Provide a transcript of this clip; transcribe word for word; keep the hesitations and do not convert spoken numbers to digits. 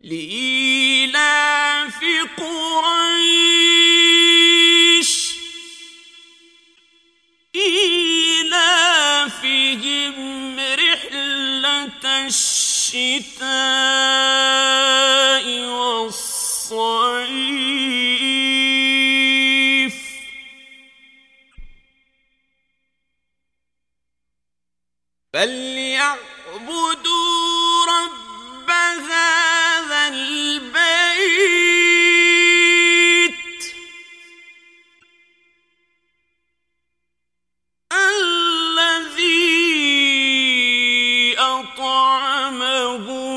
لإيلاف قريش إيلافهم رحلة الشتاء والصيف فليعبدوا رب هذا البيت الذي أطعمهم